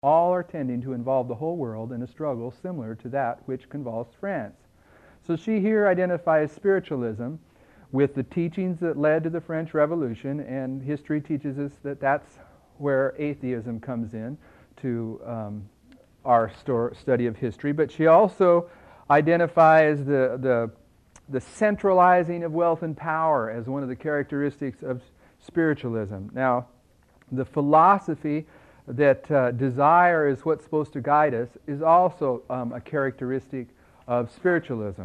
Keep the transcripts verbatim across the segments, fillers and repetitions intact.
All are tending to involve the whole world in a struggle similar to that which convulsed France. So she here identifies spiritualism with the teachings that led to the French Revolution, and history teaches us that that's where atheism comes in to um, our sto- study of history. But she also identifies the, the, the centralizing of wealth and power as one of the characteristics of spiritualism. Now, the philosophy that uh, desire is what's supposed to guide us is also um, a characteristic of spiritualism.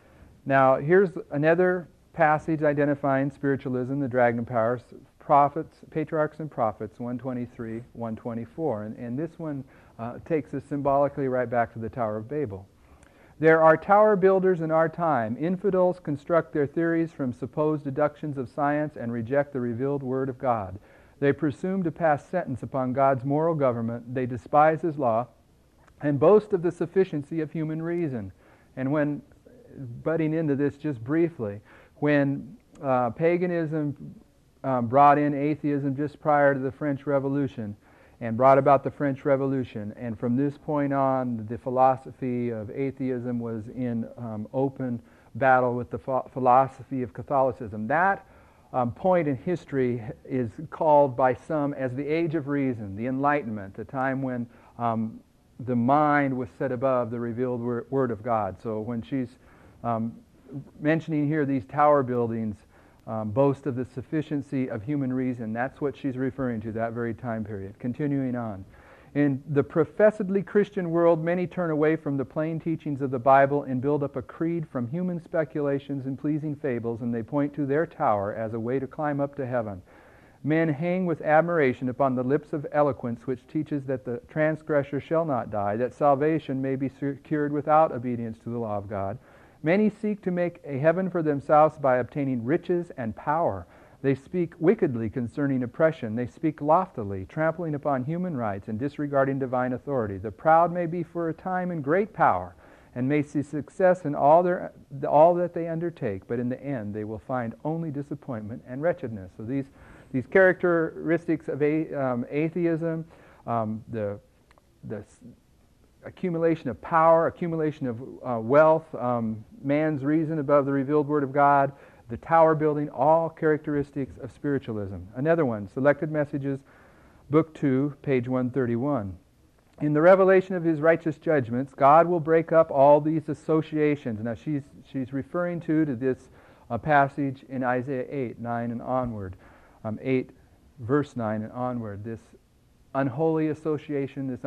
Now, here's another passage identifying spiritualism, the Dragon Powers, prophets, Patriarchs and Prophets, one twenty-three, one twenty-four. And, and this one uh, takes us symbolically right back to the Tower of Babel. There are tower builders in our time. Infidels construct their theories from supposed deductions of science and reject the revealed Word of God. They presume to pass sentence upon God's moral government. They despise His law and boast of the sufficiency of human reason. And when, butting into this just briefly, when uh, paganism um, brought in atheism just prior to the French Revolution and brought about the French Revolution, and from this point on, the philosophy of atheism was in um, open battle with the ph- philosophy of Catholicism. That Um, point in history is called by some as the Age of Reason, the Enlightenment, the time when um, the mind was set above the revealed wor- Word of God. So when she's um, mentioning here these tower buildings um, boast of the sufficiency of human reason, that's what she's referring to, that very time period. Continuing on. In the professedly Christian world, many turn away from the plain teachings of the Bible and build up a creed from human speculations and pleasing fables, and they point to their tower as a way to climb up to heaven. Men hang with admiration upon the lips of eloquence which teaches that the transgressor shall not die, that salvation may be secured without obedience to the law of God. Many seek to make a heaven for themselves by obtaining riches and power. They speak wickedly concerning oppression. They speak loftily, trampling upon human rights and disregarding divine authority. The proud may be for a time in great power and may see success in all their all that they undertake, but in the end they will find only disappointment and wretchedness. So these these characteristics of a, um, atheism, um, the the accumulation of power, accumulation of uh, wealth, um, man's reason above the revealed Word of God, the tower building, all characteristics of spiritualism. Another one, Selected Messages, Book two, page one thirty-one. In the revelation of His righteous judgments, God will break up all these associations. Now she's she's referring to, to this uh, passage in Isaiah eight, nine and onward. Um, eight, verse nine and onward. This unholy association, this